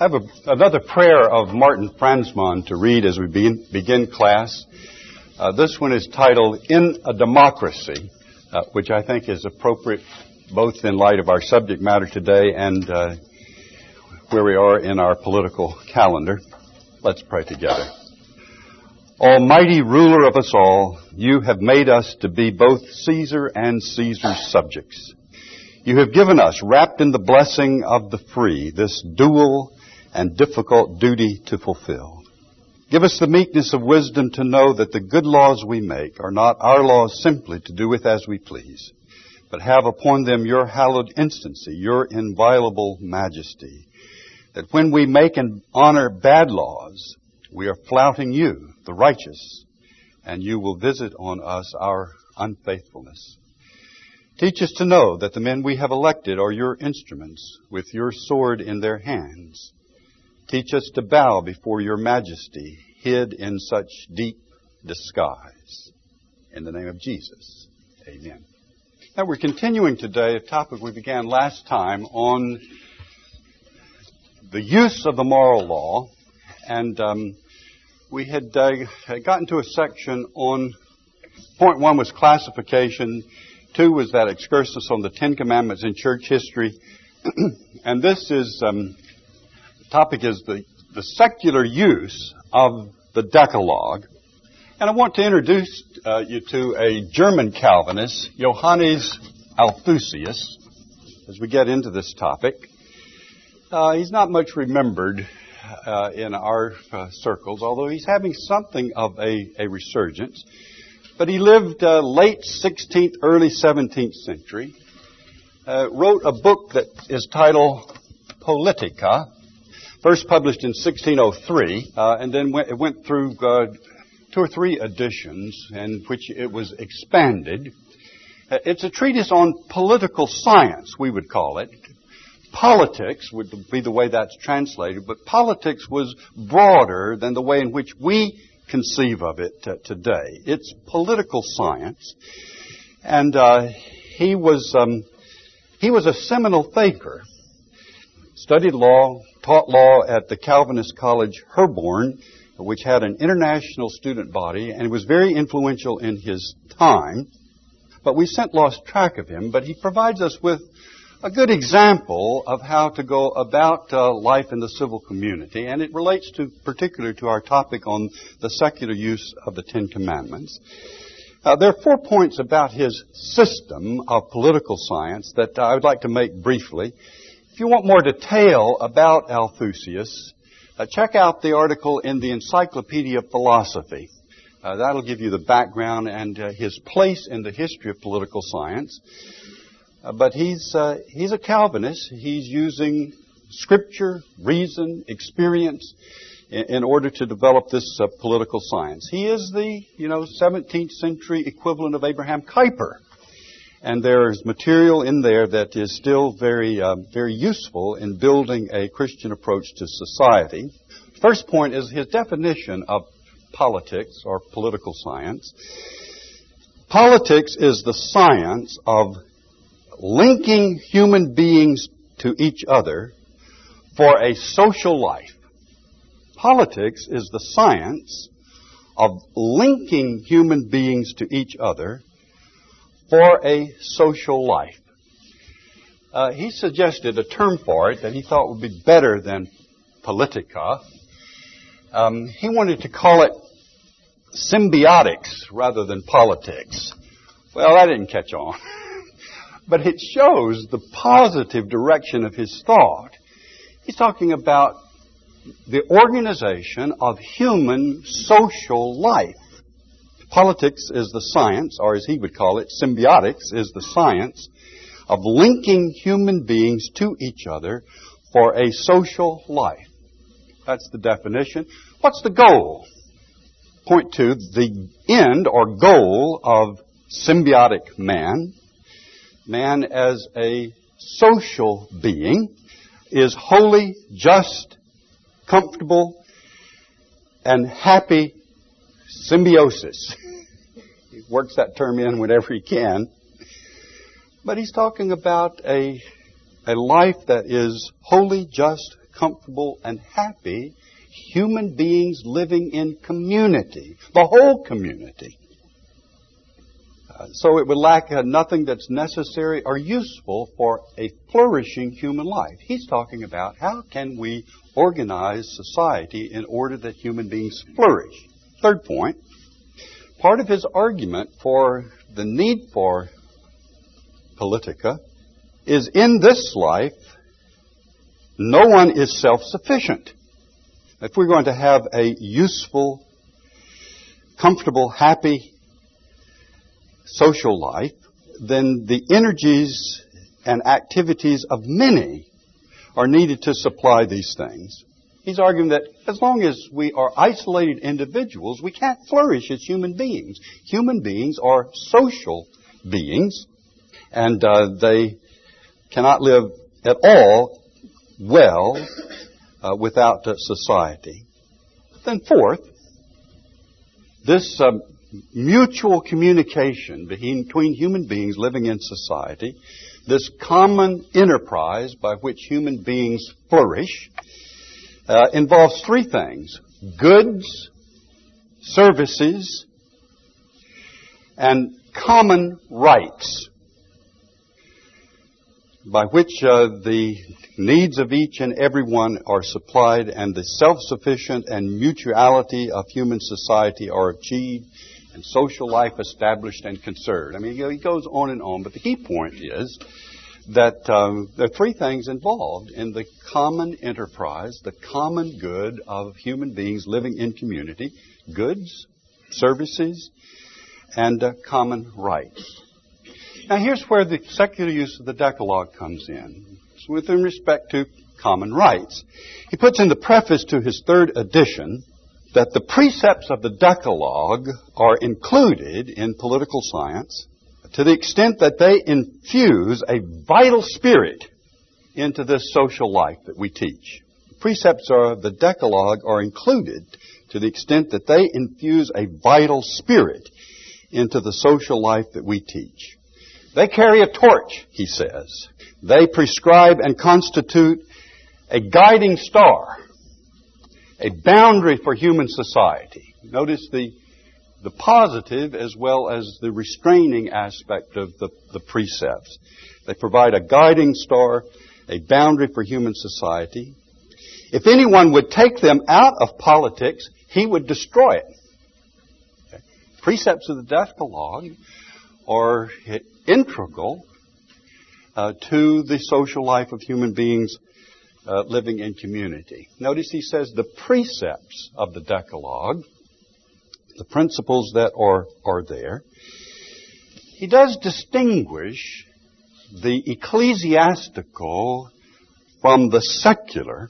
I have another prayer of Martin Franzmann to read as we begin class. This one is titled, In a Democracy, which I think is appropriate both in light of our subject matter today and where we are in our political calendar. Let's pray together. Almighty ruler of us all, you have made us to be both Caesar and Caesar's subjects. You have given us, wrapped in the blessing of the free, this dual and difficult duty to fulfill. Give us the meekness of wisdom to know that the good laws we make are not our laws simply to do with as we please, but have upon them your hallowed instancy, your inviolable majesty. That when we make and honor bad laws, we are flouting you, the righteous, and you will visit on us our unfaithfulness. Teach us to know that the men we have elected are your instruments with your sword in their hands. Teach us to bow before your majesty, hid in such deep disguise. In the name of Jesus, amen. Now we're continuing today a topic we began last time on the use of the moral law. And we had gotten to a section on, point one was classification, two was that excursus on the Ten Commandments in church history, and this is... topic is the secular use of the Decalogue. And I want to introduce you to a German Calvinist, Johannes Althusius, as we get into this topic. He's not much remembered in our circles, although he's having something of a resurgence. But he lived late 16th, early 17th century, wrote a book that is titled Politica, first published in 1603, and then it went through two or three editions in which it was expanded. It's a treatise on political science, we would call it. Politics would be the way that's translated, but politics was broader than the way in which we conceive of it today. It's political science, and he was a seminal thinker. Studied law, taught law at the Calvinist College Herborn, which had an international student body, and was very influential in his time. But we since lost track of him, but he provides us with a good example of how to go about life in the civil community, and it relates particularly to our topic on the secular use of the Ten Commandments. There are 4 points about his system of political science that I would like to make briefly. If you want more detail about Althusius, check out the article in the Encyclopedia of Philosophy. That'll give you the background and his place in the history of political science. But he's a Calvinist. He's using scripture, reason, experience in order to develop this political science. He is the 17th century equivalent of Abraham Kuyper. And there's material in there that is still very useful in building a Christian approach to society. First point is his definition of politics or political science. Politics is the science of linking human beings to each other for a social life. Politics is the science of linking human beings to each other for a social life. He suggested a term for it that he thought would be better than politica. He wanted to call it symbiotics rather than politics. Well, that didn't catch on. But it shows the positive direction of his thought. He's talking about the organization of human social life. Politics is the science, or as he would call it, symbiotics is the science of linking human beings to each other for a social life. That's the definition. What's the goal? Point two, the end or goal of symbiotic man. Man as a social being is holy, just, comfortable, and happy symbiosis. He works that term in whenever he can. But he's talking about a life that is holy, just, comfortable, and happy human beings living in community, the whole community. So it would lack nothing that's necessary or useful for a flourishing human life. He's talking about how can we organize society in order that human beings flourish. Third point, part of his argument for the need for politica is in this life, no one is self-sufficient. If we're going to have a useful, comfortable, happy social life, then the energies and activities of many are needed to supply these things. He's arguing that as long as we are isolated individuals, we can't flourish as human beings. Human beings are social beings, and they cannot live at all well without society. Then fourth, this mutual communication between human beings living in society, this common enterprise by which human beings flourish, involves three things: goods, services, and common rights, by which the needs of each and every one are supplied and the self-sufficient and mutuality of human society are achieved and social life established and conserved. I mean, he goes on and on, but the key point is that there are three things involved in the common enterprise, the common good of human beings living in community: goods, services, and common rights. Now here's where the secular use of the Decalogue comes in. It's with respect to common rights. He puts in the preface to his third edition that the precepts of the Decalogue are included in political science to the extent that they infuse a vital spirit into this social life that we teach. The precepts of the Decalogue are included to the extent that they infuse a vital spirit into the social life that we teach. They carry a torch, he says. They prescribe and constitute a guiding star, a boundary for human society. Notice the positive as well as the restraining aspect of the precepts. They provide a guiding star, a boundary for human society. If anyone would take them out of politics, he would destroy it. Okay. Precepts of the Decalogue are integral to the social life of human beings living in community. Notice he says the precepts of the Decalogue, the principles that are there. He does distinguish the ecclesiastical from the secular.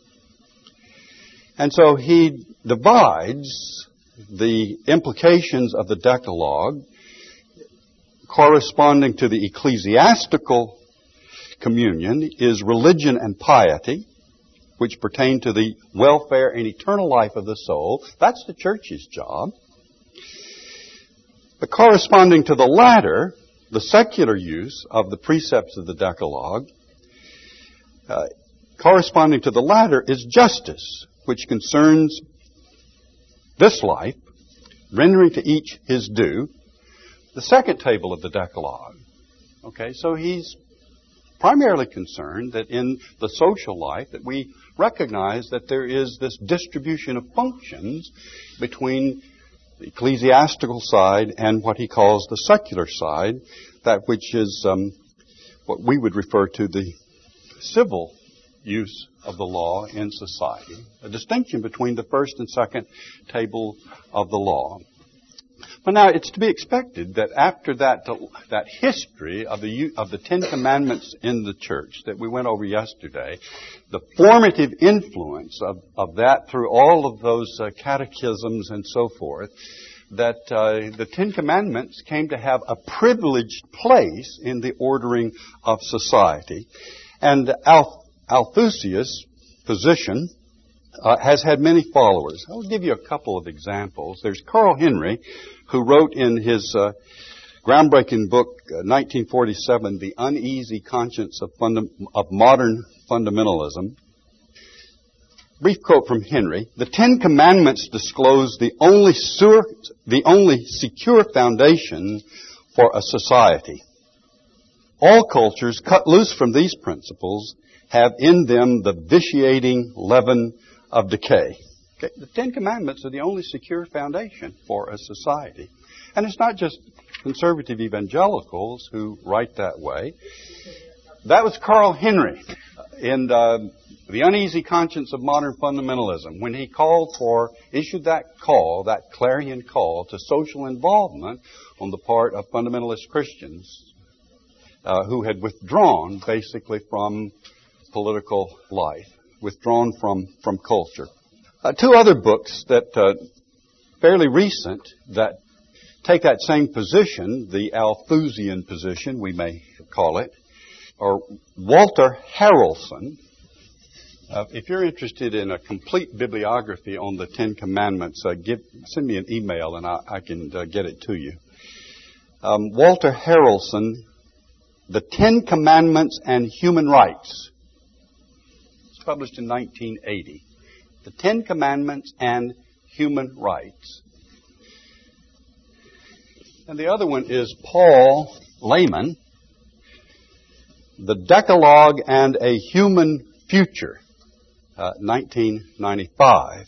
And so he divides the implications of the Decalogue corresponding to the ecclesiastical communion is religion and piety, which pertain to the welfare and eternal life of the soul. That's the church's job. But corresponding to the latter, the secular use of the precepts of the Decalogue, corresponding to the latter is justice, which concerns this life, rendering to each his due. The second table of the Decalogue. Okay, so he's primarily concerned that in the social life that we recognize that there is this distribution of functions between the ecclesiastical side and what he calls the secular side, that which is what we would refer to the civil use of the law in society. A distinction between the first and second table of the law. But now it's to be expected that after that history of the Ten Commandments in the church that we went over yesterday, the formative influence of that through all of those catechisms and so forth, that the Ten Commandments came to have a privileged place in the ordering of society. And Althusius' position has had many followers. I'll give you a couple of examples. There's Carl Henry, who wrote in his groundbreaking book, 1947, The Uneasy Conscience of Modern Fundamentalism. brief quote from Henry. The Ten Commandments disclose the only secure foundation for a society. All cultures cut loose from these principles have in them the vitiating leaven of decay. Okay? The Ten Commandments are the only secure foundation for a society. And it's not just conservative evangelicals who write that way. That was Carl Henry in The Uneasy Conscience of Modern Fundamentalism, when he issued that clarion call to social involvement on the part of fundamentalist Christians who had withdrawn basically from political life, withdrawn from culture. Two other books that fairly recent that take that same position, the Althusian position, we may call it, are Walter Harrelson. If you're interested in a complete bibliography on the Ten Commandments, send me an email and I can get it to you. Walter Harrelson, The Ten Commandments and Human Rights. It's published in 1980. The Ten Commandments and Human Rights. And the other one is Paul Lehman, The Decalogue and a Human Future, 1995.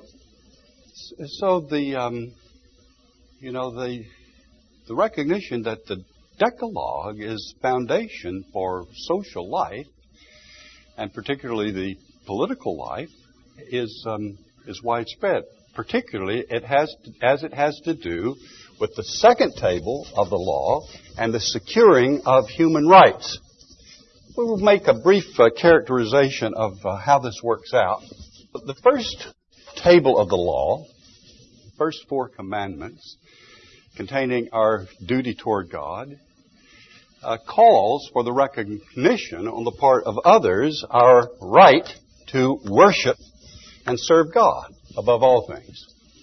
So the recognition that the Decalogue is foundation for social life, and particularly the political life, is widespread. Particularly, it has to do with the second table of the law and the securing of human rights. We will make a brief characterization of how this works out. The first table of the law, first four commandments, containing our duty toward God, calls for the recognition on the part of others our right to worship and serve God above all things.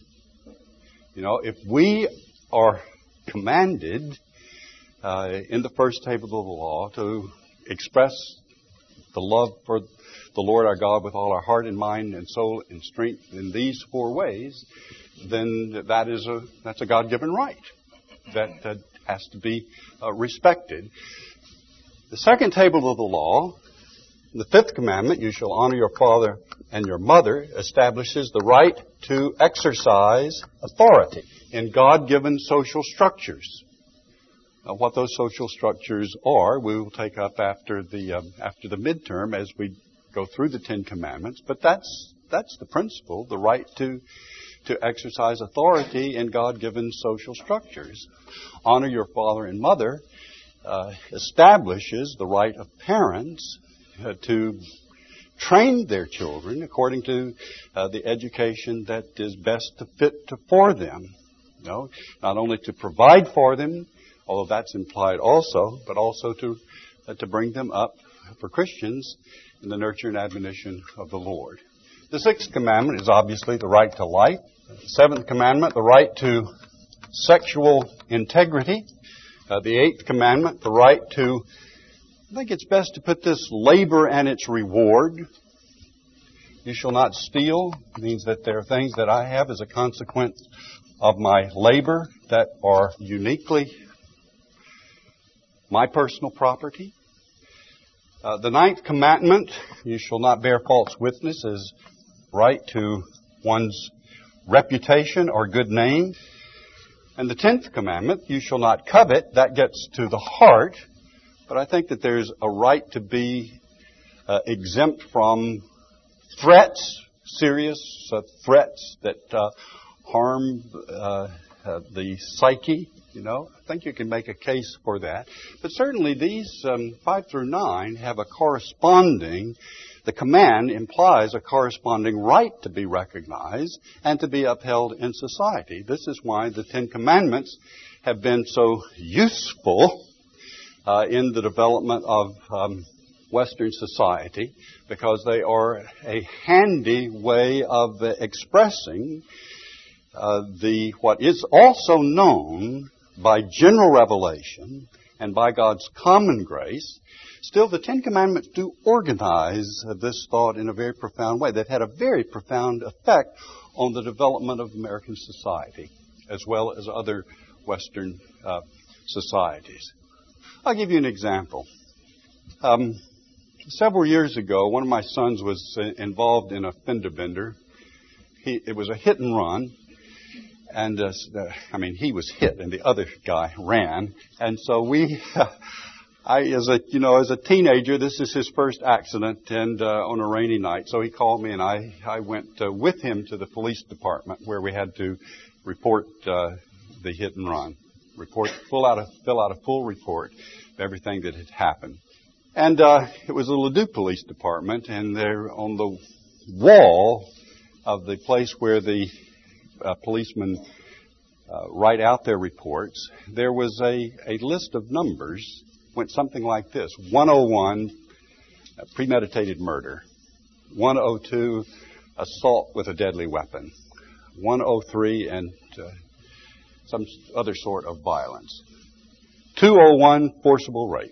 If we are commanded in the first table of the law to express the love for the Lord our God with all our heart and mind and soul and strength in these four ways, then that's a God-given right that has to be respected. The second table of the law, the fifth commandment, you shall honor your father and your mother, establishes the right to exercise authority in God-given social structures. Now, what those social structures are, we will take up after the midterm as we go through the Ten Commandments. But that's the principle, the right to exercise authority in God-given social structures. Honor your father and mother establishes the right of parents to train their children according to the education that is best for them. Not only to provide for them, although that's implied also, but also to bring them up for Christians in the nurture and admonition of the Lord. The sixth commandment is obviously the right to life. The seventh commandment, the right to sexual integrity. The eighth commandment, the right to, I think it's best to put this, labor and its reward. You shall not steal. It means that there are things that I have as a consequence of my labor that are uniquely my personal property. The ninth commandment, you shall not bear false witness, is right to one's reputation or good name. And the 10th commandment, you shall not covet, that gets to the heart. But I think that there's a right to be exempt from threats, serious threats that harm the psyche. I think you can make a case for that. But certainly these 5 through 9 have a corresponding, the command implies a corresponding right to be recognized and to be upheld in society. This is why the 10 Commandments have been so useful in the development of Western society, because they are a handy way of expressing what is also known by general revelation and by God's common grace, still the Ten Commandments do organize this thought in a very profound way. They've had a very profound effect on the development of American society, as well as other Western societies. I'll give you an example. Several years ago, one of my sons was involved in a fender bender. It was a hit and run. And, he was hit and the other guy ran. And so as a teenager, this is his first accident and, on a rainy night. So he called me and I went with him to the police department where we had to report, the hit and run. Fill out a full report of everything that had happened. And, it was the Ladue Police Department, and there on the wall of the place where the policemen write out their reports, there was a list of numbers, went something like this: 101, premeditated murder; 102, assault with a deadly weapon; 103, and some other sort of violence; 201, forcible rape;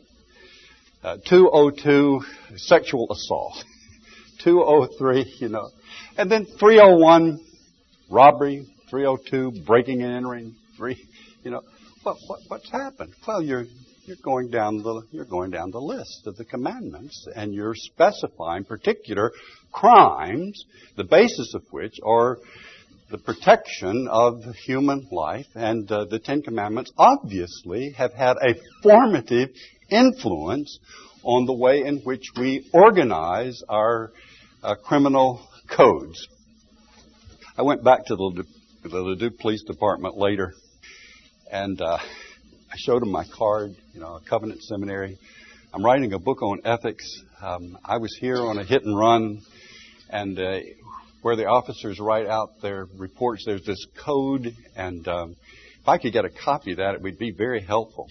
202, sexual assault; 203, and then 301, robbery; 302, breaking and entering; what's happened? Well, you're going down the list of the commandments, and you're specifying particular crimes, the basis of which are the protection of human life, and the Ten Commandments obviously have had a formative influence on the way in which we organize our criminal codes. I went back to the Ladue Police Department later, and I showed them my card, Covenant Seminary. I'm writing a book on ethics. I was here on a hit and run, and where the officers write out their reports, there's this code, and if I could get a copy of that, it would be very helpful.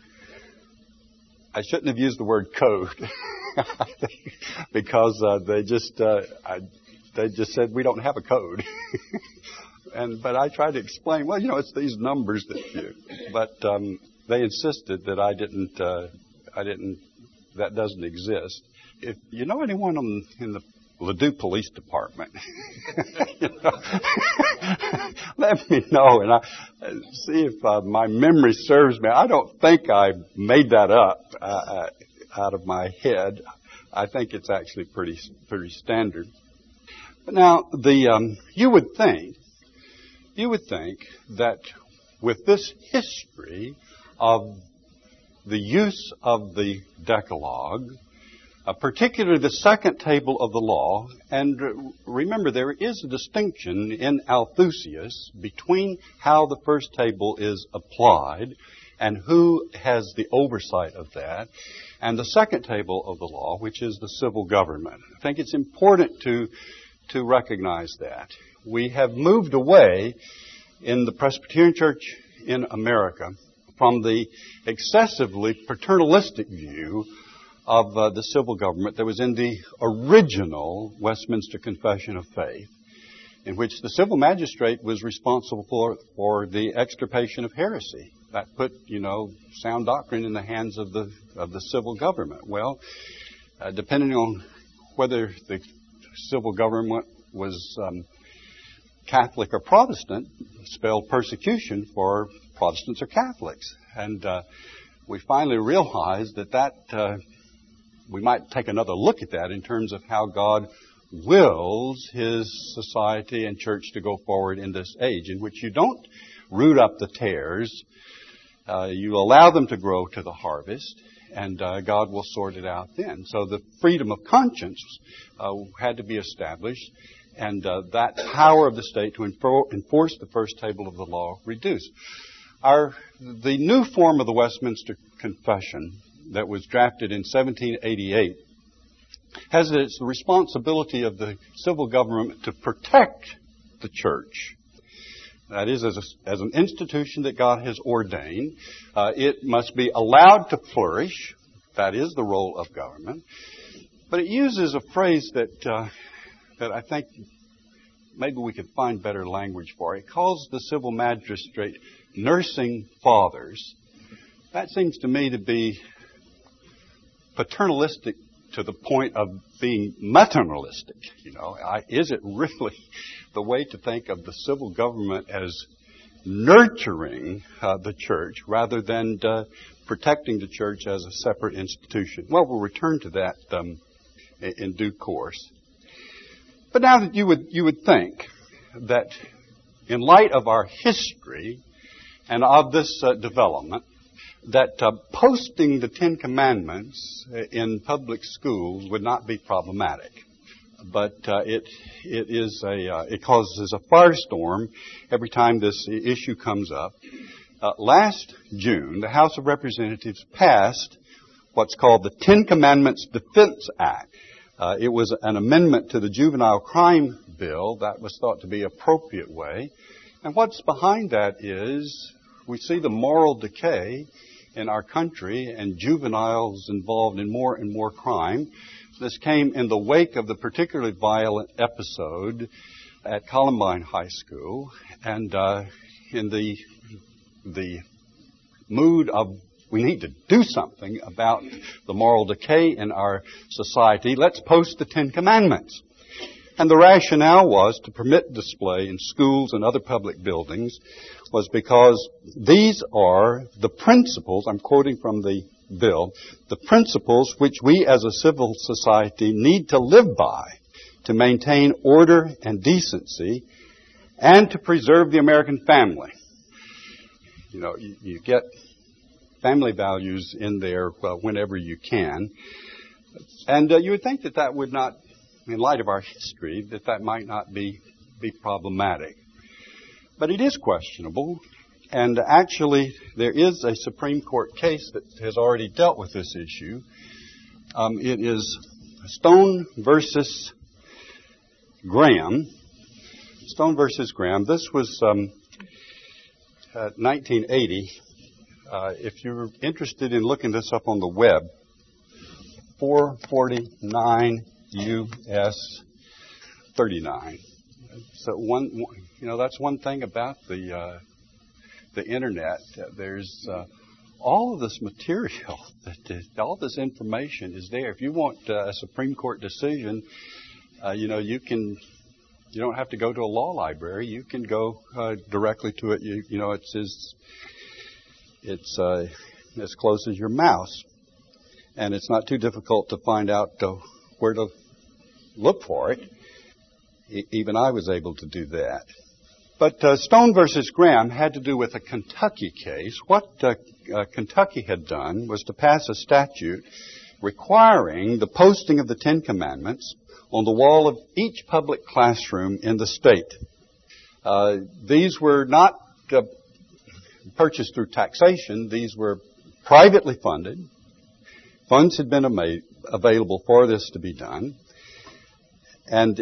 I shouldn't have used the word code because they just said we don't have a code. But I tried to explain, it's these numbers but they insisted that that doesn't exist. If you know anyone in the Ladue Police Department, let me know, and see if my memory serves me. I don't think I made that up out of my head. I think it's actually pretty standard. But now, you would think that with this history of the use of the Decalogue, particularly the second table of the law, and remember there is a distinction in Althusius between how the first table is applied and who has the oversight of that, and the second table of the law, which is the civil government. I think it's important to recognize that. We have moved away in the Presbyterian Church in America from the excessively paternalistic view of the civil government that was in the original Westminster Confession of Faith, in which the civil magistrate was responsible for the extirpation of heresy. That put, sound doctrine in the hands of the civil government. Well, depending on whether the civil government was Catholic or Protestant, spelled persecution for Protestants or Catholics. And we finally realized that we might take another look at that in terms of how God wills His society and church to go forward in this age, in which you don't root up the tares, you allow them to grow to the harvest, and God will sort it out then. So the freedom of conscience had to be established, and that power of the state to enforce the first table of the law reduced. The new form of the Westminster Confession that was drafted in 1788 has its responsibility of the civil government to protect the church. That is, as an institution that God has ordained, it must be allowed to flourish. That is the role of government. But it uses a phrase that I think maybe we could find better language for. It calls the civil magistrate nursing fathers. That seems to me to be paternalistic to the point of being maternalistic. Is it really the way to think of the civil government as nurturing the church rather than protecting the church as a separate institution? Well, we'll return to that in due course. But now that you would think that in light of our history and of this development, that posting the Ten Commandments in public schools would not be problematic. But it causes a firestorm every time this issue comes up. Last June, the House of Representatives passed what's called the Ten Commandments Defense Act. It was an amendment to the juvenile crime bill that was thought to be an appropriate way. And what's behind that is we see the moral decay in our country and juveniles involved in more and more crime. This came in the wake of the particularly violent episode at Columbine High School, and in the mood of we need to do something about the moral decay in our society, let's post the Ten Commandments. And the rationale was to permit display in schools and other public buildings was because these are the principles, I'm quoting from the bill, the principles which we as a civil society need to live by to maintain order and decency and to preserve the American family. You get family values in there whenever you can. And you would think that would not, in light of our history, that might not be problematic. But it is questionable. And actually, there is a Supreme Court case that has already dealt with this issue. It is Stone versus Graham. Stone versus Graham. This was 1980. If you're interested in looking this up on the web, 449 U.S. 39. So that's one thing about the internet. There's all of this material, all this information is there. If you want a Supreme Court decision, you don't have to go to a law library. You can go directly to it. It's as close as your mouse, and it's not too difficult to find out where to look for it. Even I was able to do that. But Stone versus Graham had to do with a Kentucky case. What Kentucky had done was to pass a statute requiring the posting of the Ten Commandments on the wall of each public classroom in the state. These were not purchased through taxation. These were privately funded. Funds had been available for this to be done. And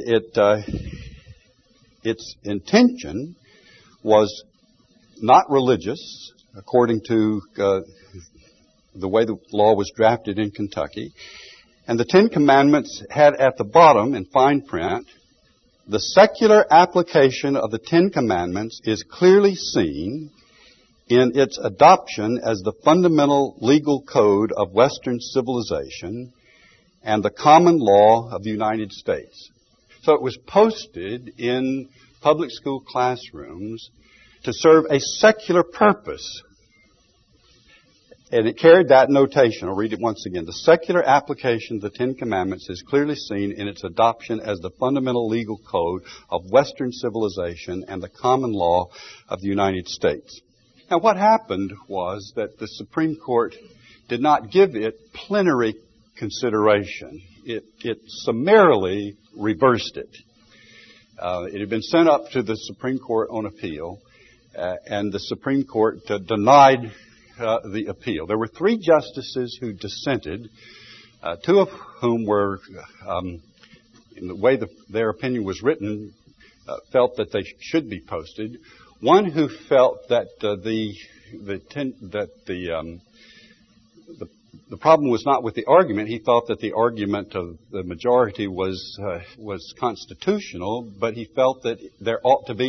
its intention was not religious, according to the way the law was drafted in Kentucky. And the Ten Commandments had at the bottom, in fine print, the secular application of the Ten Commandments is clearly seen in its adoption as the fundamental legal code of Western civilization and the common law of the United States. So it was posted in public school classrooms to serve a secular purpose. And it carried that notation. I'll read it once again. The secular application of the Ten Commandments is clearly seen in its adoption as the fundamental legal code of Western civilization and the common law of the United States. Now, what happened was that the Supreme Court did not give it plenary consideration. It summarily reversed it. It had been sent up to the Supreme Court on appeal, and the Supreme Court denied the appeal. There were 3 justices who dissented, 2 of whom were, in the way their opinion was written, felt that they should be posted. One who felt that the problem was not with the argument. He thought that the argument of the majority was constitutional, but he felt that there ought to be a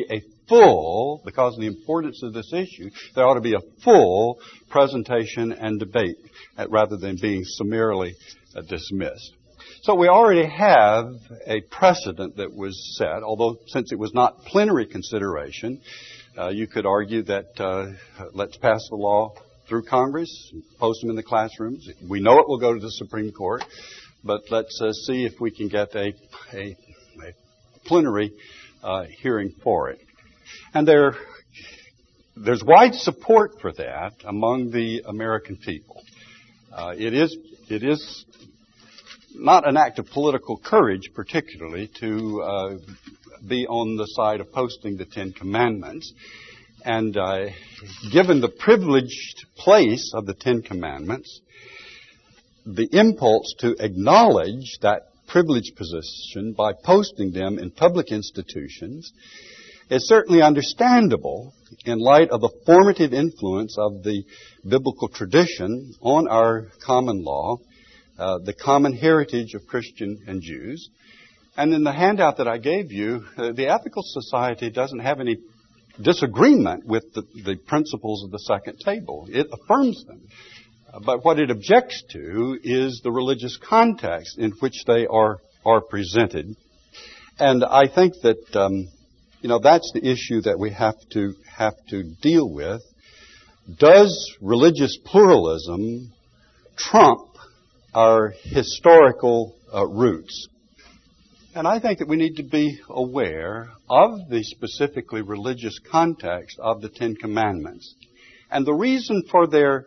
full, because of the importance of this issue, there ought to be a full presentation and debate rather than being summarily dismissed. So we already have a precedent that was set, although since it was not plenary consideration, you could argue that let's pass the law through Congress, post them in the classrooms. We know it will go to the Supreme Court, but let's see if we can get a plenary hearing for it. And there's wide support for that among the American people. It is not an act of political courage, particularly, to be on the side of posting the Ten Commandments. And given the privileged place of the Ten Commandments, the impulse to acknowledge that privileged position by posting them in public institutions is certainly understandable in light of the formative influence of the biblical tradition on our common law, the common heritage of Christian and Jews. And in the handout that I gave you, the Ethical Society doesn't have any disagreement with the principles of the second table. It affirms them. But what it objects to is the religious context in which they are presented. And I think that, that's the issue that we have to deal with. Does religious pluralism trump our historical roots? And I think that we need to be aware of the specifically religious context of the Ten Commandments. And the reason for their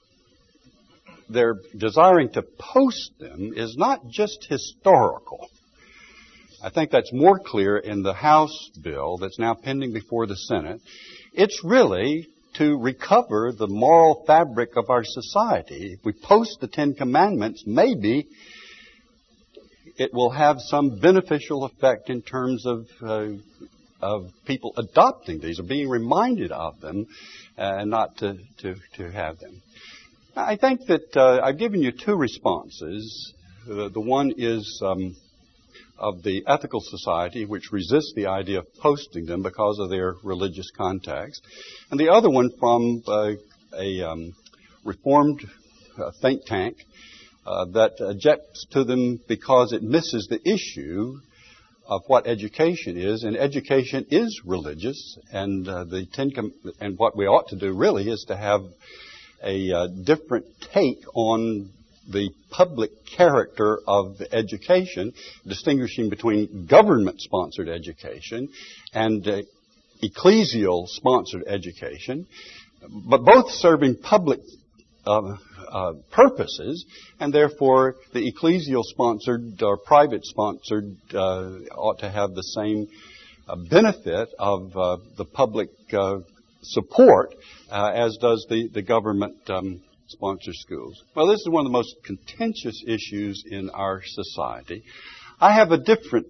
desiring to post them is not just historical. I think that's more clear in the House bill that's now pending before the Senate. It's really to recover the moral fabric of our society. If we post the Ten Commandments, maybe it will have some beneficial effect in terms of people adopting these or being reminded of them and not to have them. I think that I've given you two responses. The one is of the Ethical Society, which resists the idea of posting them because of their religious context, and the other one from a reformed think tank that objects to them because it misses the issue of what education is, and education is religious, and and what we ought to do really is to have a different take on the public character of the education, distinguishing between government-sponsored education and ecclesial-sponsored education, but both serving public purposes, and therefore the ecclesial-sponsored or private-sponsored ought to have the same benefit of the public support as does the government-sponsored schools. Well, this is one of the most contentious issues in our society. I have a different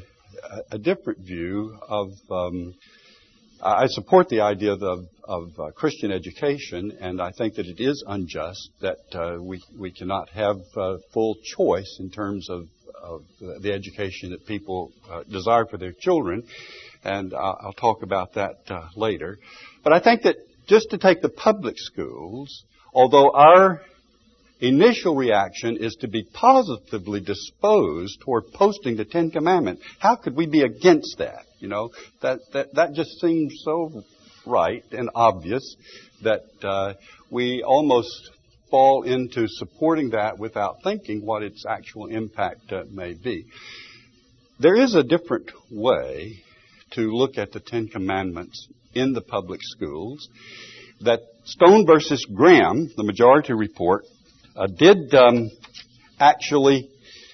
view of. I support the idea of Christian education, and I think that it is unjust that we cannot have full choice in terms of the education that people desire for their children, and I'll talk about that later. But I think that just to take the public schools, although our initial reaction is to be positively disposed toward posting the Ten Commandments, how could we be against that? That just seems so right and obvious that we almost fall into supporting that without thinking what its actual impact may be. There is a different way to look at the Ten Commandments in the public schools that Stone versus Graham, the majority report, did actually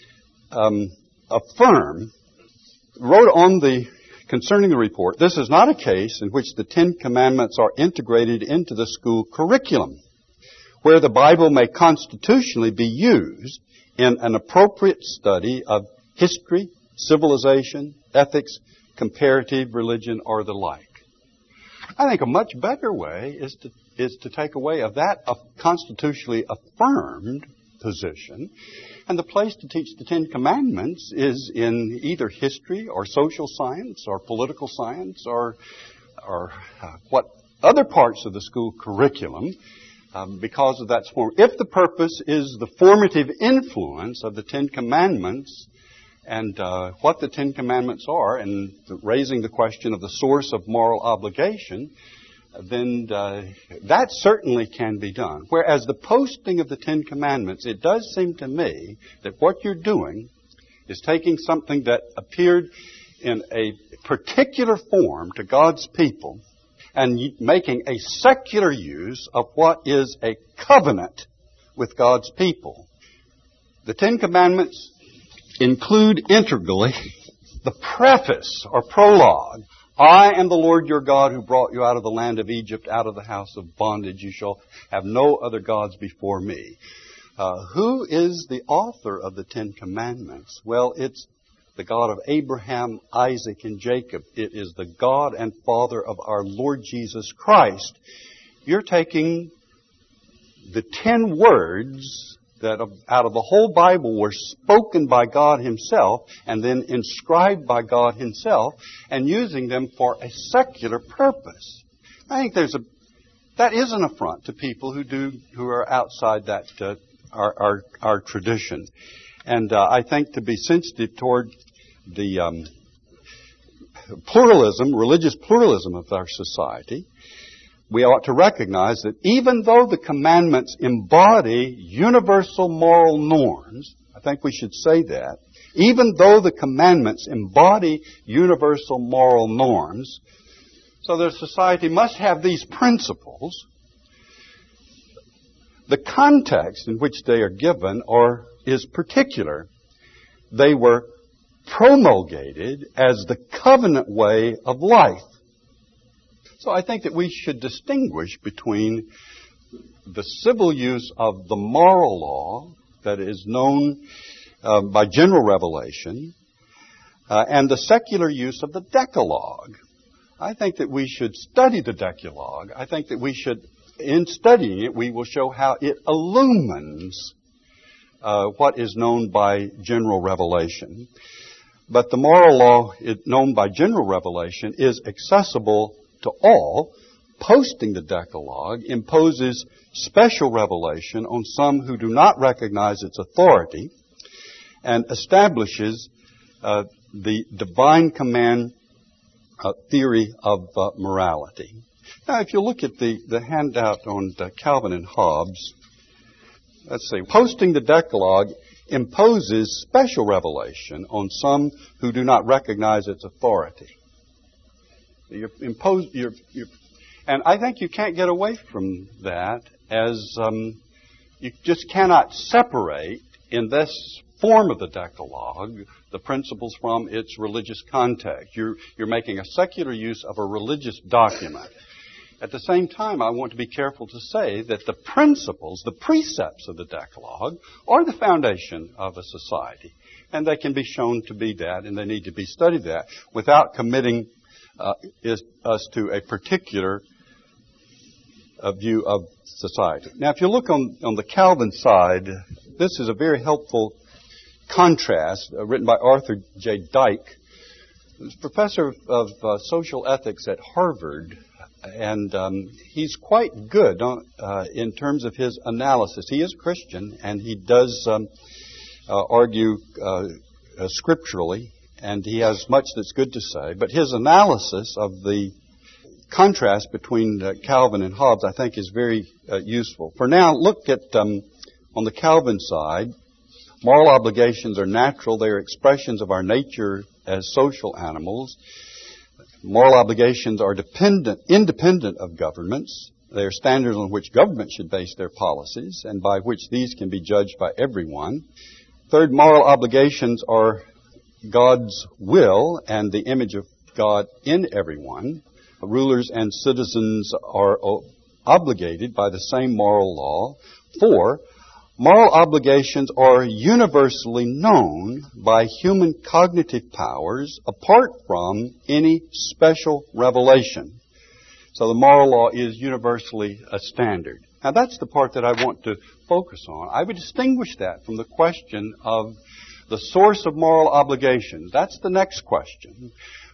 affirm, wrote on concerning the report, this is not a case in which the Ten Commandments are integrated into the school curriculum, where the Bible may constitutionally be used in an appropriate study of history, civilization, ethics, comparative religion, or the like. I think a much better way is to take away of that constitutionally affirmed position, and the place to teach the Ten Commandments is in either history or social science or political science or what other parts of the school curriculum because of that form. If the purpose is the formative influence of the Ten Commandments and what the Ten Commandments are and raising the question of the source of moral obligation, then that certainly can be done. Whereas the posting of the Ten Commandments, it does seem to me that what you're doing is taking something that appeared in a particular form to God's people and making a secular use of what is a covenant with God's people. The Ten Commandments include integrally the preface or prologue. I am the Lord your God who brought you out of the land of Egypt, out of the house of bondage. You shall have no other gods before me. Who is the author of the Ten Commandments? Well, it's the God of Abraham, Isaac, and Jacob. It is the God and Father of our Lord Jesus Christ. You're taking the 10 words that out of the whole Bible were spoken by God Himself and then inscribed by God Himself and using them for a secular purpose. I think that is an affront to people who are outside that our tradition. And I think to be sensitive toward the pluralism, religious pluralism of our society, we ought to recognize that even though the commandments embody universal moral norms, I think we should say that, even though the commandments embody universal moral norms, so that society must have these principles, the context in which they are given is particular. They were promulgated as the covenant way of life. So I think that we should distinguish between the civil use of the moral law that is known by general revelation and the secular use of the Decalogue. I think that we should study the Decalogue. I think that we should, in studying it, we will show how it illumines what is known by general revelation. But the moral law known by general revelation is accessible to all. Posting the Decalogue imposes special revelation on some who do not recognize its authority and establishes the divine command theory of morality. Now, if you look at the handout on Calvin and Hobbes, let's see, posting the Decalogue imposes special revelation on some who do not recognize its authority. And I think you can't get away from that, as you just cannot separate in this form of the Decalogue the principles from its religious context. You're making a secular use of a religious document. At the same time, I want to be careful to say that the principles, the precepts of the Decalogue are the foundation of a society. And they can be shown to be that, and they need to be studied that, without committing us to a particular view of society. Now, if you look on the Calvin side, this is a very helpful contrast written by Arthur J. Dyke, who's professor of social ethics at Harvard. And he's quite good in terms of his analysis. He is Christian, and he does argue scripturally, and he has much that's good to say. But his analysis of the contrast between Calvin and Hobbes, I think, is very useful. For now, look at, on the Calvin side, moral obligations are natural. They are expressions of our nature as social animals. Moral obligations are independent of governments. They are standards on which governments should base their policies and by which these can be judged by everyone. Third, moral obligations are God's will and the image of God in everyone. Rulers and citizens are obligated by the same moral law. 4, moral obligations are universally known by human cognitive powers apart from any special revelation. So the moral law is universally a standard. Now that's the part that I want to focus on. I would distinguish that from the question of the source of moral obligations. That's the next question.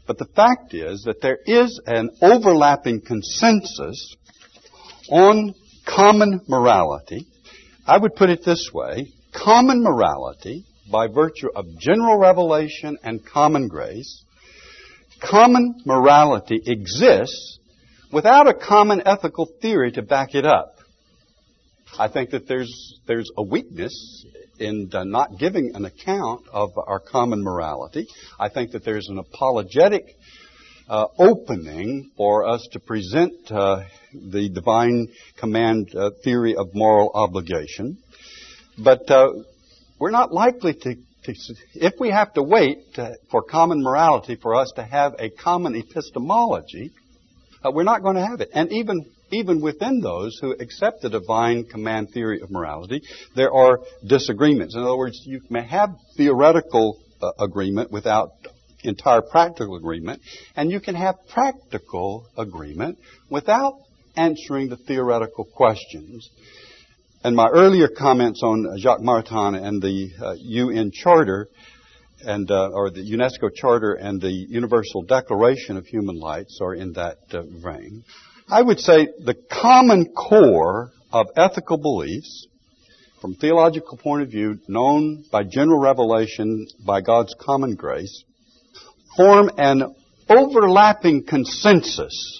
But the fact is that there is an overlapping consensus on common morality. I would put it this way: common morality, by virtue of general revelation and common grace, common morality exists without a common ethical theory to back it up. I think that there's a weakness in not giving an account of our common morality. I think that there's an apologetic opening for us to present the divine command theory of moral obligation. But we're not likely to, if we have to wait for common morality for us to have a common epistemology, we're not going to have it. And even within those who accept the divine command theory of morality, there are disagreements. In other words, you may have theoretical agreement without entire practical agreement, and you can have practical agreement without answering the theoretical questions. And my earlier comments on Jacques Maritain and the UN Charter, and or the UNESCO Charter and the Universal Declaration of Human Rights are in that vein. I would say the common core of ethical beliefs, from a theological point of view, known by general revelation by God's common grace, form an overlapping consensus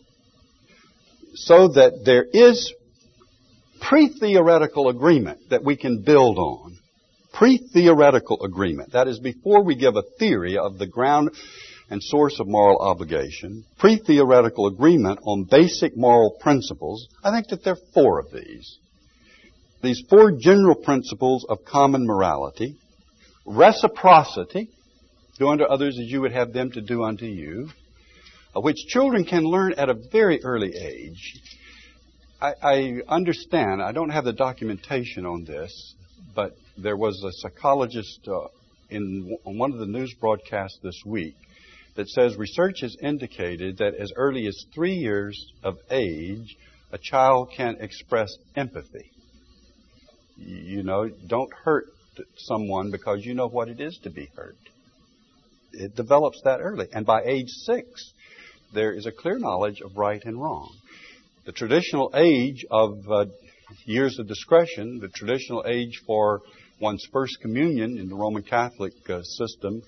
so that there is pre-theoretical agreement that we can build on. Pre-theoretical agreement. That is, before we give a theory of the ground and source of moral obligation, pre-theoretical agreement on basic moral principles. I think that there are four of these. These four general principles of common morality: reciprocity, do unto others as you would have them to do unto you, which children can learn at a very early age. I understand, I don't have the documentation on this, but there was a psychologist on one of the news broadcasts this week that says research has indicated that as early as 3 years of age, a child can express empathy. You know, don't hurt someone because you know what it is to be hurt. It develops that early. And by age 6, there is a clear knowledge of right and wrong. The traditional age of years of discretion, the traditional age for one's first communion in the Roman Catholic system,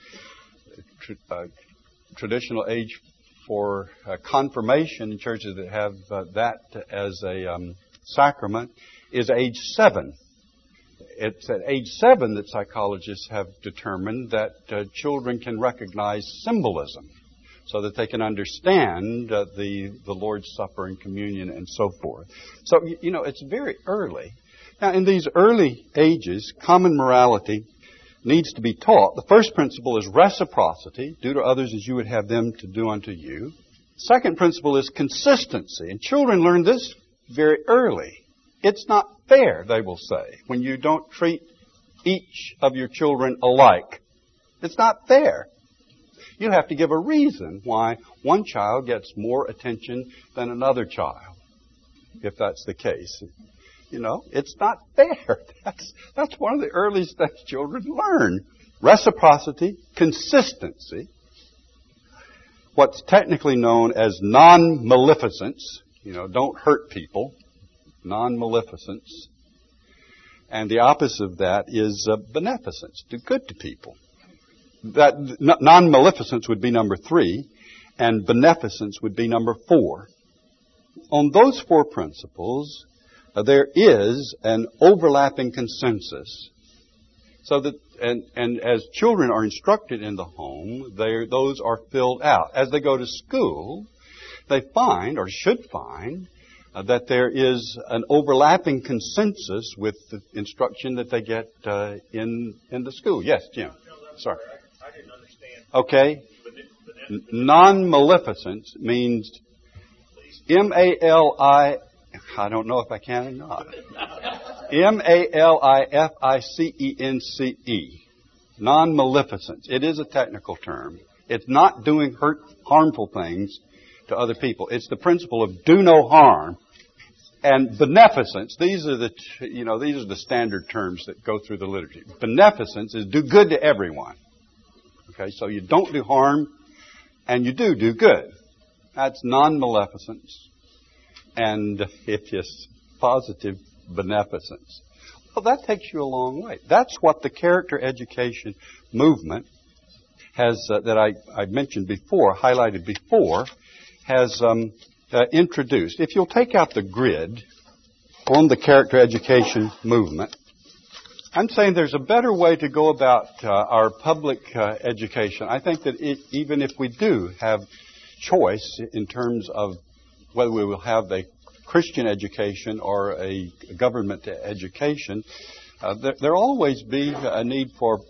traditional age for confirmation in churches that have that as a sacrament, is age 7. It's at age 7 that psychologists have determined that children can recognize symbolism so that they can understand the Lord's Supper and communion and so forth. So, you know, it's very early. Now, in these early ages, common morality needs to be taught. The first principle is reciprocity. Do to others as you would have them to do unto you. Second principle is consistency. And children learn this very early. It's not fair, they will say, when you don't treat each of your children alike. It's not fair. You have to give a reason why one child gets more attention than another child, if that's the case. You know, it's not fair. That's one of the earliest things children learn. Reciprocity, consistency, what's technically known as non-maleficence. You know, don't hurt people. Non-maleficence. And the opposite of that is beneficence. Do good to people. That non-maleficence would be number 3, and beneficence would be number 4. On those 4 principles, there is an overlapping consensus. So that, and as children are instructed in the home, those are filled out. As they go to school, they find, or should find, that there is an overlapping consensus with the instruction that they get in the school. Yes, Jim. Sorry. I didn't understand. Okay. Non-maleficence means M-A-L-I, I don't know if I can or not. M-A-L-I-F-I-C-E-N-C-E. Non-maleficence. It is a technical term. It's not doing harmful things to other people. It's the principle of do no harm. And beneficence, these are the standard terms that go through the liturgy. Beneficence is do good to everyone. Okay, so you don't do harm and you do good. That's non-maleficence. And if it's positive beneficence. Well, that takes you a long way. That's what the character education movement has, that I mentioned before, highlighted before, has introduced. If you'll take out the grid on the character education movement, I'm saying there's a better way to go about our public education. I think that even if we do have choice in terms of whether we will have a Christian education or a government education, there will always be a need for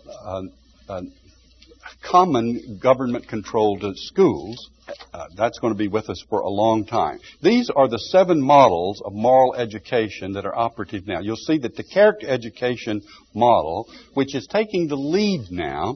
common government-controlled schools. That's going to be with us for a long time. These are the 7 models of moral education that are operative now. You'll see that the character education model, which is taking the lead now,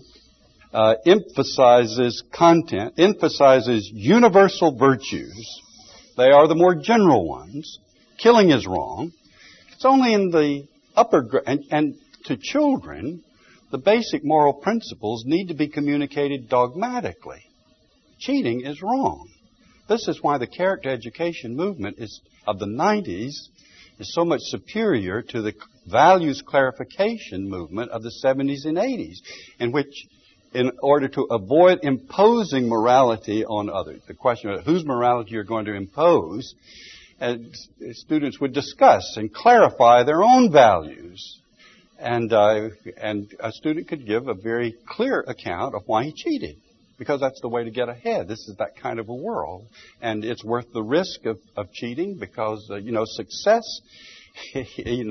emphasizes content, emphasizes universal virtues. They are the more general ones. Killing is wrong. It's only in the upper and to children, the basic moral principles need to be communicated dogmatically. Cheating is wrong. This is why the character education movement of the 90s is so much superior to the values clarification movement of the 70s and 80s, in which, in order to avoid imposing morality on others, the question of whose morality you're going to impose, students would discuss and clarify their own values. And a student could give a very clear account of why he cheated, because that's the way to get ahead. This is that kind of a world. And it's worth the risk of cheating because, success, is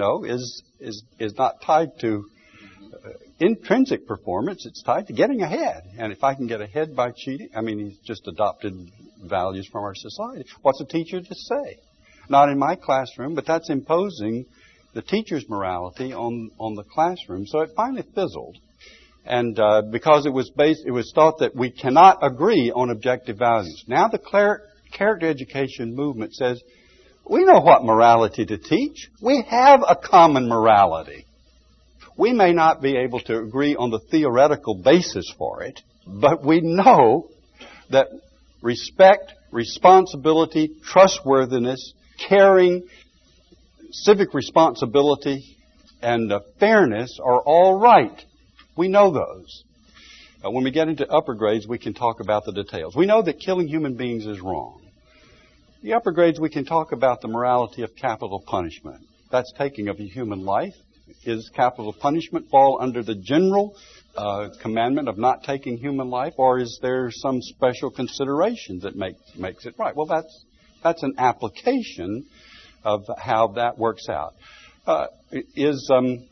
not tied to intrinsic performance. It's tied to getting ahead. And if I can get ahead by cheating, he's just adopted values from our society. What's a teacher to say? Not in my classroom, but that's imposing the teacher's morality on the classroom. So it finally fizzled. And because it was thought that we cannot agree on objective values. Now the character education movement says, we know what morality to teach. We have a common morality. We may not be able to agree on the theoretical basis for it, but we know that respect, responsibility, trustworthiness, caring, civic responsibility, and fairness are all right. We know those. When we get into upper grades, we can talk about the details. We know that killing human beings is wrong. The upper grades, we can talk about the morality of capital punishment. That's taking of a human life. Is capital punishment fall under the general commandment of not taking human life, or is there some special consideration that makes it right? Well, that's an application of how that works out. Is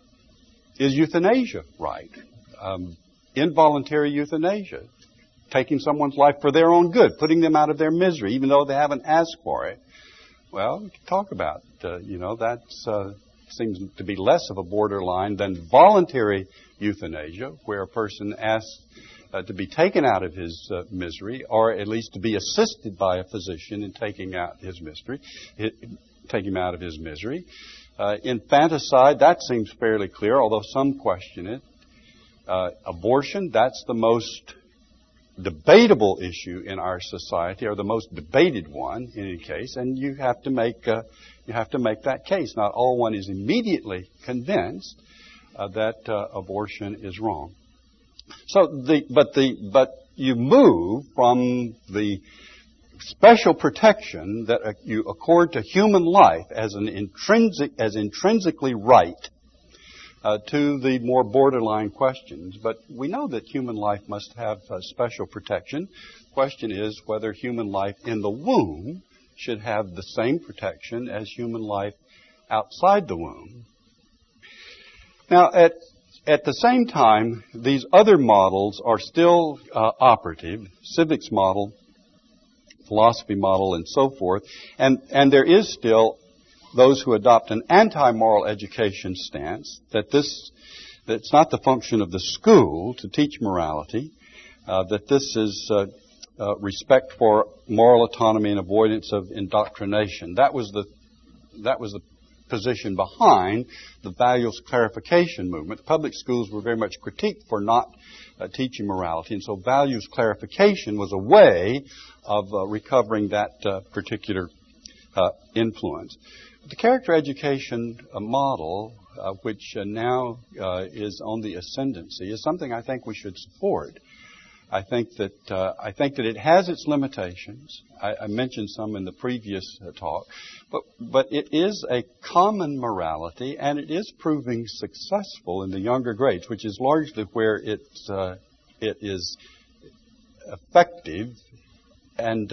euthanasia right? Involuntary euthanasia, taking someone's life for their own good, putting them out of their misery, even though they haven't asked for it. Well, we can talk about, that seems to be less of a borderline than voluntary euthanasia, where a person asks to be taken out of his misery, or at least to be assisted by a physician in taking out his misery. Take him out of his misery. Infanticide, that seems fairly clear, although some question it. Abortion, that's the most debatable issue in our society, or the most debated one in any case, and you have to make that case. Not all one is immediately convinced that abortion is wrong. But you move from the special protection that you accord to human life as intrinsically right to the more borderline questions. But we know that human life must have special protection. The question is whether human life in the womb should have the same protection as human life outside the womb. Now, at the same time, these other models are still operative, civics model, philosophy model, and so forth. And there is still those who adopt an anti-moral education stance, that's not the function of the school to teach morality, that this is respect for moral autonomy and avoidance of indoctrination. That was the position behind the values clarification movement. Public schools were very much critiqued for not teaching morality. And so values clarification was a way of recovering that particular influence. The character education model, which now is on the ascendancy, is something I think we should support. I think that it has its limitations. I mentioned some in the previous talk, but it is a common morality, and it is proving successful in the younger grades, which is largely where it is effective, and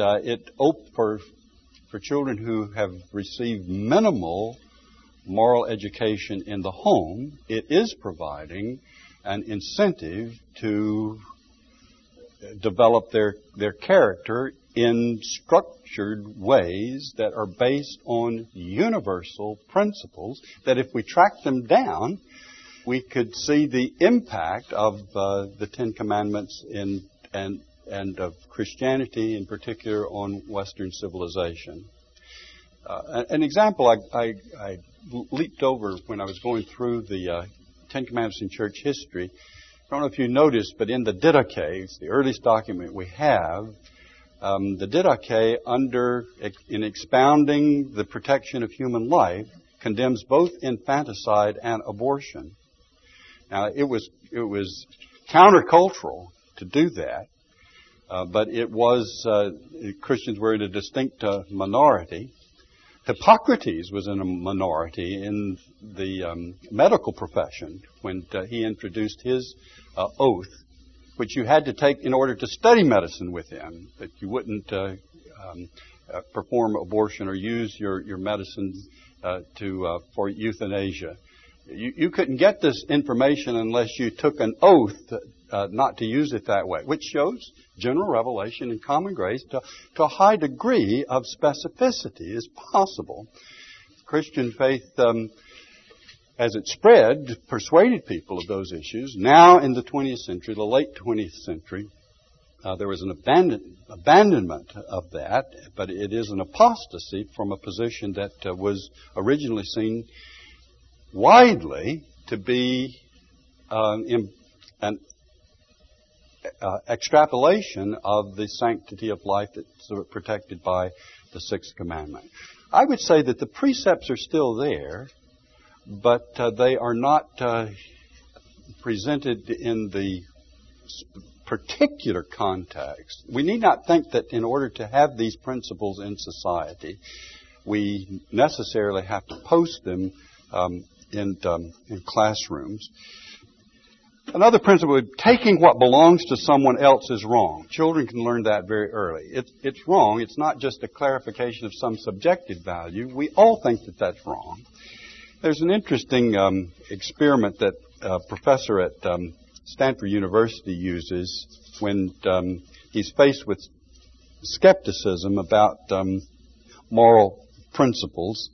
for children who have received minimal moral education in the home, it is providing an incentive to develop their character in structured ways that are based on universal principles that if we track them down, we could see the impact of the Ten Commandments and of Christianity in particular on Western civilization. An example I leaped over when I was going through the Ten Commandments in church history. I don't know if you noticed, but in the Didache, it's the earliest document we have, the Didache, in expounding the protection of human life, condemns both infanticide and abortion. Now, it was countercultural to do that, but it was Christians were in a distinct minority. Hippocrates was in a minority in the medical profession when he introduced his oath, which you had to take in order to study medicine with him, that you wouldn't perform abortion or use your medicine for euthanasia. You couldn't get this information unless you took an oath not to use it that way, which shows general revelation and common grace to a high degree of specificity is possible. Christian faith, as it spread, persuaded people of those issues. Now in the 20th century, the late 20th century, there was an abandonment of that, but it is an apostasy from a position that was originally seen widely to be an extrapolation of the sanctity of life that's protected by the Sixth Commandment. I would say that the precepts are still there, but they are not presented in the particular context. We need not think that in order to have these principles in society, we necessarily have to post them in classrooms. Another principle, taking what belongs to someone else is wrong. Children can learn that very early. It's wrong. It's not just a clarification of some subjective value. We all think that that's wrong. There's an interesting experiment that a professor at Stanford University uses when he's faced with skepticism about moral principles.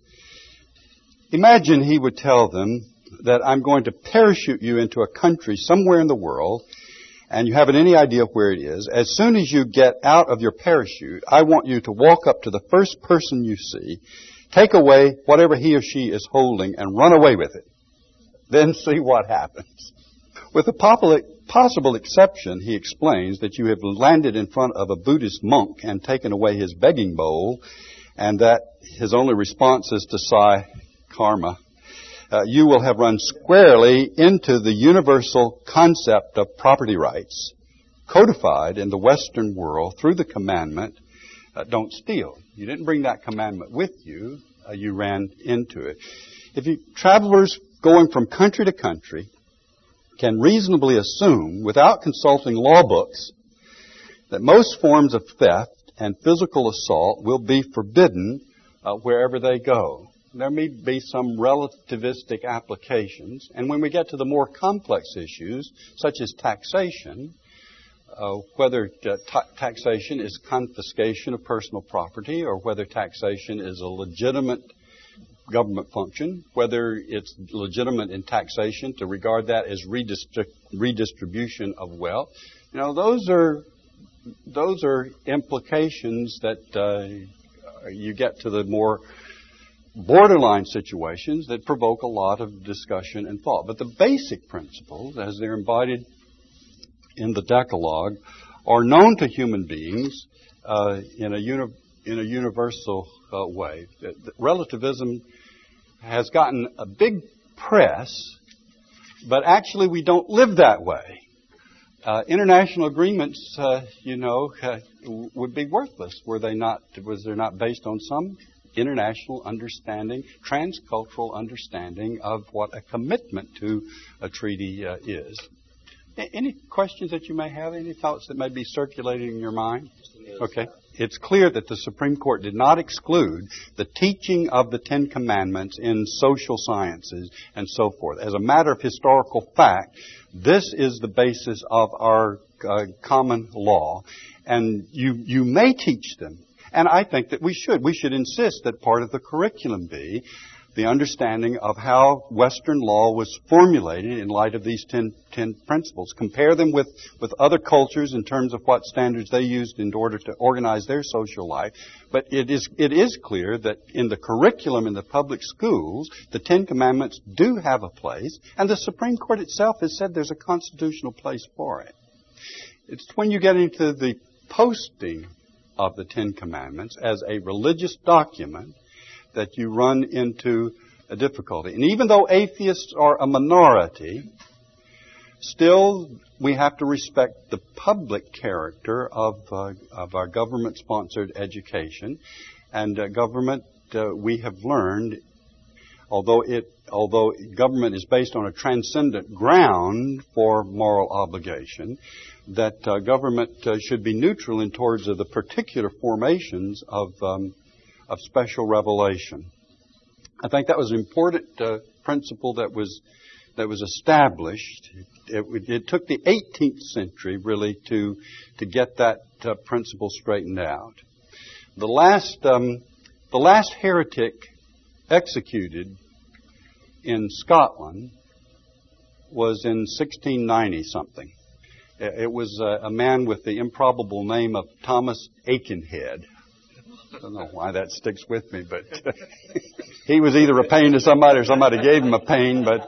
Imagine he would tell them that I'm going to parachute you into a country somewhere in the world, and you haven't any idea where it is. As soon as you get out of your parachute, I want you to walk up to the first person you see, take away whatever he or she is holding, and run away with it. Then see what happens. With a possible exception, he explains that you have landed in front of a Buddhist monk and taken away his begging bowl, and that his only response is to sigh, karma. You will have run squarely into the universal concept of property rights, codified in the Western world through the commandment, don't steal. You didn't bring that commandment with you. You ran into it. Travelers going from country to country can reasonably assume, without consulting law books, that most forms of theft and physical assault will be forbidden wherever they go. There may be some relativistic applications. And when we get to the more complex issues, such as taxation, whether taxation is confiscation of personal property or whether taxation is a legitimate government function, whether it's legitimate in taxation to regard that as redistribution of wealth, those are implications that you get to the more borderline situations that provoke a lot of discussion and thought. But the basic principles, as they're embodied in the Decalogue are known to human beings in a universal way. Relativism has gotten a big press, but actually we don't live that way. International agreements, would be worthless was they not based on some international understanding, transcultural understanding of what a commitment to a treaty is. Any questions that you may have? Any thoughts that may be circulating in your mind? Okay. It's clear that the Supreme Court did not exclude the teaching of the Ten Commandments in social sciences and so forth. As a matter of historical fact, this is the basis of our common law. And you may teach them. And I think that we should. We should insist that part of the curriculum be the understanding of how Western law was formulated in light of these ten principles. Compare them with other cultures in terms of what standards they used in order to organize their social life. But it is clear that in the curriculum in the public schools, the Ten Commandments do have a place, and the Supreme Court itself has said there's a constitutional place for it. It's when you get into the posting of the Ten Commandments as a religious document that you run into a difficulty. And even though atheists are a minority, still we have to respect the public character of our government-sponsored education. And government, we have learned, although government is based on a transcendent ground for moral obligation, that government should be neutral in towards of the particular formations of special revelation. I think that was an important principle that was established. It took the 18th century really to get that principle straightened out. The last heretic executed in Scotland was in 1690 something. It was a man with the improbable name of Thomas Aikenhead. I don't know why that sticks with me, but he was either a pain to somebody or somebody gave him a pain. But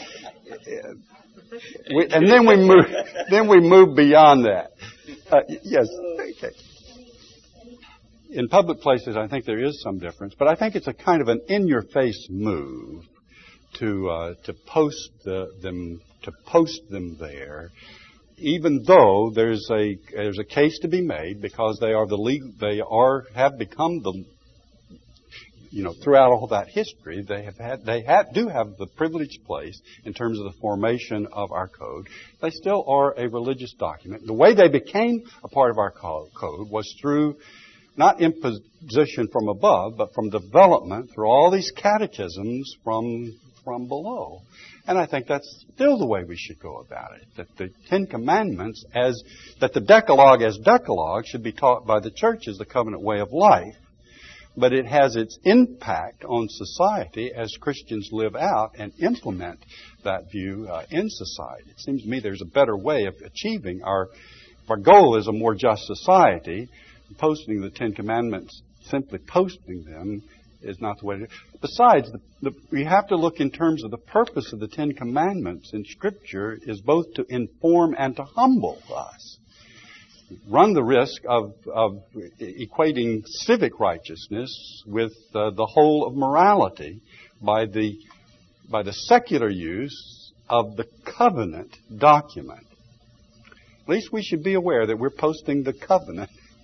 then we move beyond that. Yes. Okay. In public places, I think there is some difference, but I think it's a kind of an in-your-face move to post them there. Even though there's a case to be made because have become throughout all that history do have the privileged place in terms of the formation of our code. They still are a religious document. The way they became a part of our code was through not imposition from above, but from development through all these catechisms from below. And I think that's still the way we should go about it. That the Ten Commandments, that the Decalogue as Decalogue should be taught by the church as the covenant way of life. But it has its impact on society as Christians live out and implement that view in society. It seems to me there's a better way of achieving our goal is a more just society. Posting the Ten Commandments, simply posting them, is not the way to do it. Besides, we have to look in terms of the purpose of the Ten Commandments in Scripture is both to inform and to humble us. Run the risk of equating civic righteousness with the whole of morality by the secular use of the covenant document. At least we should be aware that we're posting the covenant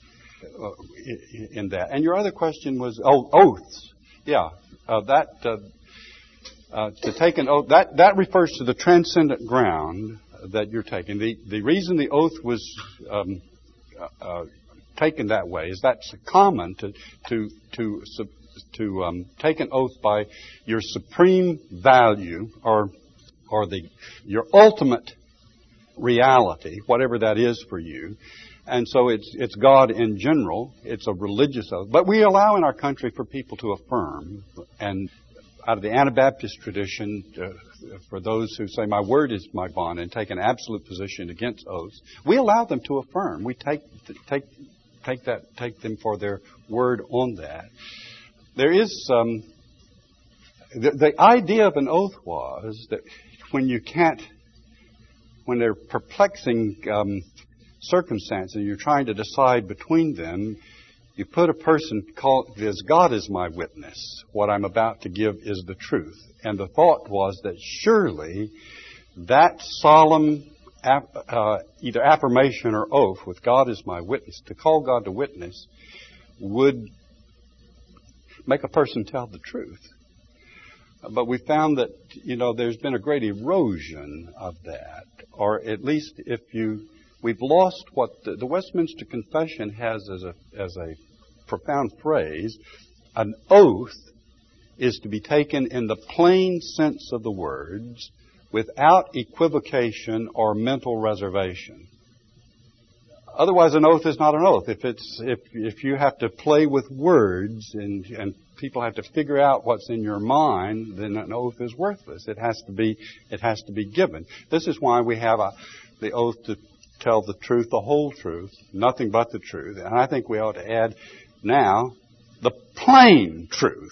in that. And your other question was oaths. Yeah, to take an oath, that refers to the transcendent ground that you're taking. The reason the oath was taken that way is that's common to take an oath by your supreme value or your ultimate reality, whatever that is for you. And so it's God in general. It's a religious oath. But we allow in our country for people to affirm. And out of the Anabaptist tradition, for those who say, my word is my bond, and take an absolute position against oaths, we allow them to affirm. We take them for their word on that. There is the idea of an oath was that when you can't when they're perplexing circumstances and you're trying to decide between them, you put a person called, as God is my witness, what I'm about to give is the truth. And the thought was that surely that solemn either affirmation or oath with God as my witness, to call God to witness, would make a person tell the truth. But we found that, there's been a great erosion of that. Or at least we've lost what the Westminster Confession has as a profound phrase. An oath is to be taken in the plain sense of the words, without equivocation or mental reservation. Otherwise, an oath is not an oath. If you have to play with words and people have to figure out what's in your mind, then an oath is worthless. It has to be given. This is why we have the oath to tell the truth, the whole truth, nothing but the truth. And I think we ought to add now the plain truth.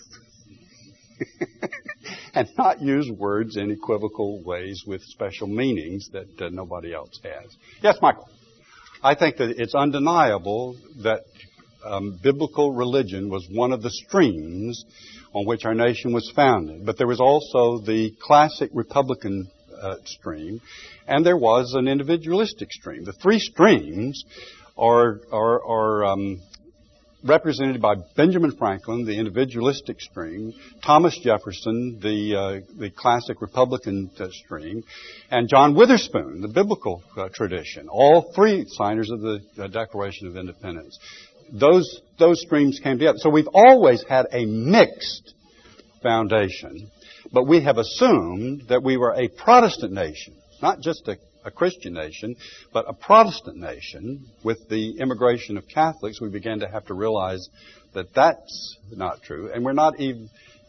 And not use words in equivocal ways with special meanings that nobody else has. Yes, Michael. I think that it's undeniable that biblical religion was one of the streams on which our nation was founded. But there was also the classic Republican stream, and there was an individualistic stream. The three streams are represented by Benjamin Franklin, the individualistic stream, Thomas Jefferson, the classic Republican stream, and John Witherspoon, the biblical tradition. All three signers of the Declaration of Independence. Those streams came together. So we've always had a mixed foundation, but we have assumed that we were a Protestant nation, not just a Christian nation, but a Protestant nation. With the immigration of Catholics, we began to have to realize that that's not true. And we're not even,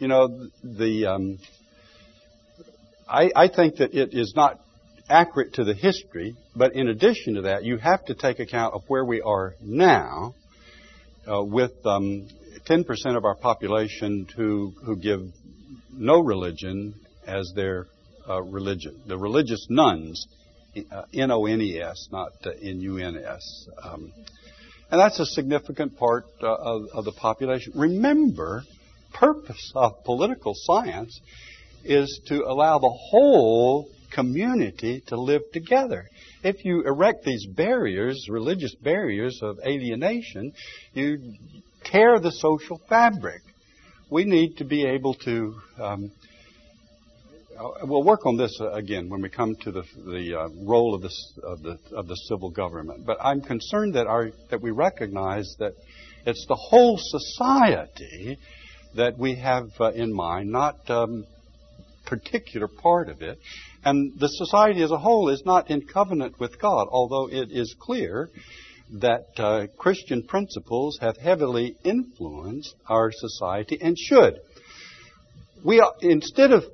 I think that it is not accurate to the history, but in addition to that, you have to take account of where we are now with 10% of our population who give no religion as their religion. The religious nuns, N-O-N-E-S, not N-U-N-S. And that's a significant part of the population. Remember, purpose of political science is to allow the whole community to live together. If you erect these barriers, religious barriers of alienation, you tear the social fabric. We need to be able to we'll work on this again when we come to the role of the civil government. But I'm concerned that we recognize that it's the whole society that we have in mind, not particular part of it. And the society as a whole is not in covenant with God, although it is clear that Christian principles have heavily influenced our society and should. We are, instead of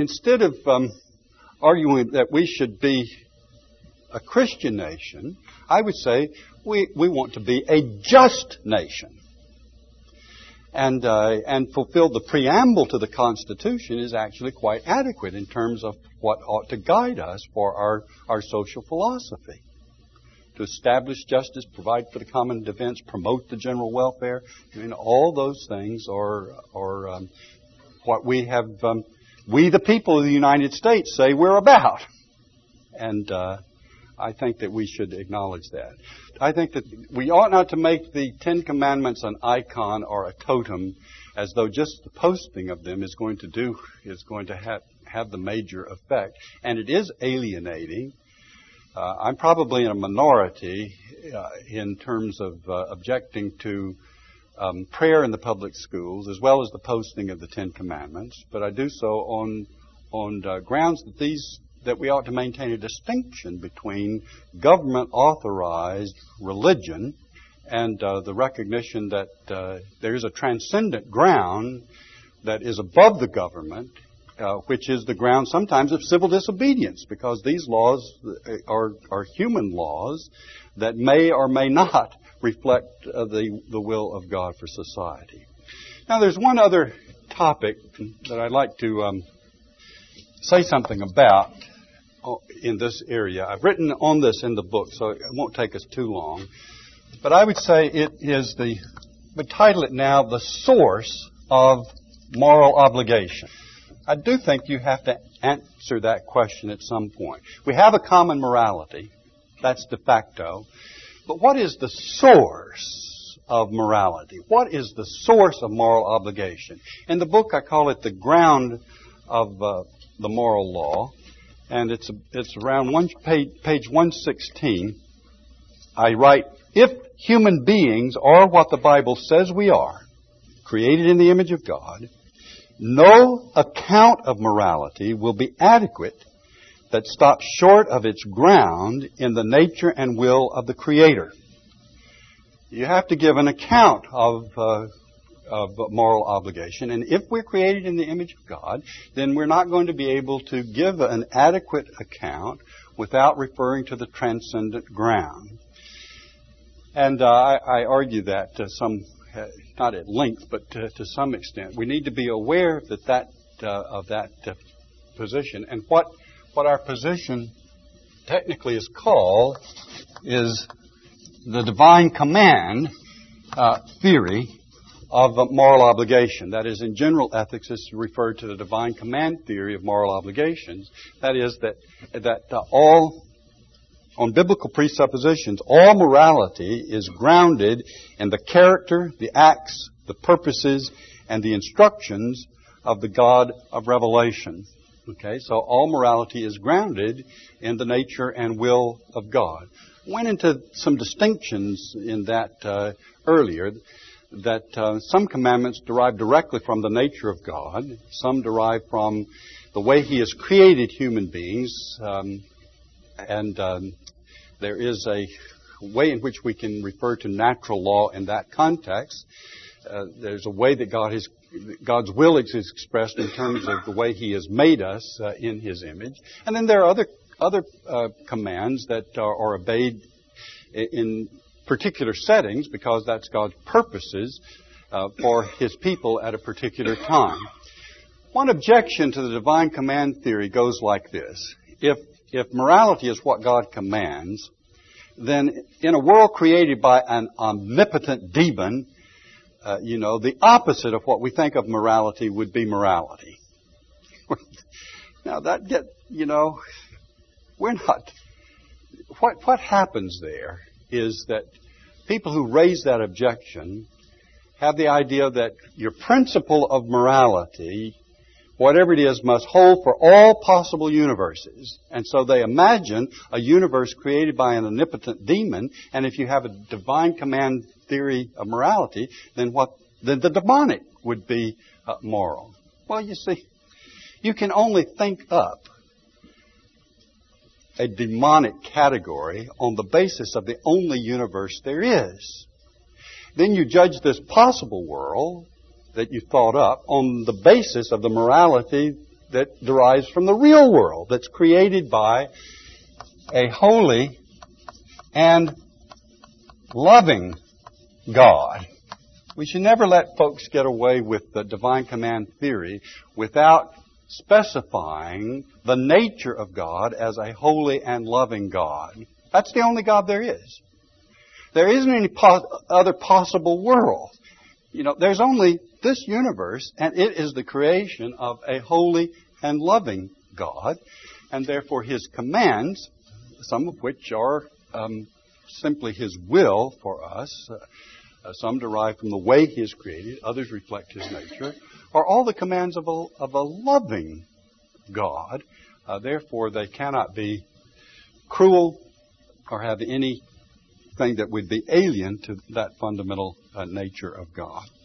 arguing that we should be a Christian nation, I would say we want to be a just nation. And fulfill the preamble to the Constitution is actually quite adequate in terms of what ought to guide us for our social philosophy. To establish justice, provide for the common defense, promote the general welfare. All those things are what we have, we the people of the United States say we're about. And I think that we should acknowledge that. I think that we ought not to make the Ten Commandments an icon or a totem as though just the posting of them is going to have the major effect. And it is alienating. I'm probably in a minority in terms of objecting to prayer in the public schools as well as the posting of the Ten Commandments, but I do so on grounds that we ought to maintain a distinction between government-authorized religion and the recognition that there is a transcendent ground that is above the government, which is the ground sometimes of civil disobedience, because these laws are human laws that may or may not reflect the will of God for society. Now, there's one other topic that I'd like to say something about in this area. I've written on this in the book, so it won't take us too long. But I would say it is we title it now, the source of moral obligation. I do think you have to answer that question at some point. We have a common morality. That's de facto. But what is the source of morality? What is the source of moral obligation? In the book, I call it the ground of the moral law. And it's around page 116. I write, if human beings are what the Bible says we are, created in the image of God, no account of morality will be adequate that stops short of its ground in the nature and will of the Creator. You have to give an account of moral obligation. And if we're created in the image of God, then we're not going to be able to give an adequate account without referring to the transcendent ground. And I argue that not at length, but to some extent. We need to be aware of that position. And what our position technically is called is the divine command theory of moral obligation. That is, in general ethics, it's referred to the divine command theory of moral obligations. That is, that all, on biblical presuppositions, all morality is grounded in the character, the acts, the purposes, and the instructions of the God of Revelation. Okay, so all morality is grounded in the nature and will of God. Went into some distinctions in that earlier, that some commandments derive directly from the nature of God, some derive from the way He has created human beings, and there is a way in which we can refer to natural law in that context. There's a way that God's will is expressed in terms of the way He has made us in His image. And then there are other commands that are obeyed in particular settings because that's God's purposes for His people at a particular time. One objection to the divine command theory goes like this. If morality is what God commands, then in a world created by an omnipotent demon, the opposite of what we think of morality would be morality. Now we're not. What happens there is that people who raise that objection have the idea that your principle of morality, whatever it is, must hold for all possible universes. And so they imagine a universe created by an omnipotent demon, and if you have a divine command theory of morality, then the demonic would be moral. Well, you see, you can only think up a demonic category on the basis of the only universe there is. Then you judge this possible world that you thought up on the basis of the morality that derives from the real world that's created by a holy and loving God. We should never let folks get away with the divine command theory without specifying the nature of God as a holy and loving God. That's the only God there is. There isn't any other possible world. There's only this universe, and it is the creation of a holy and loving God, and therefore His commands, some of which are simply His will for us, some derive from the way He is created, others reflect His nature, are all the commands of a loving God. Therefore, they cannot be cruel or have anything that would be alien to that fundamental nature of God.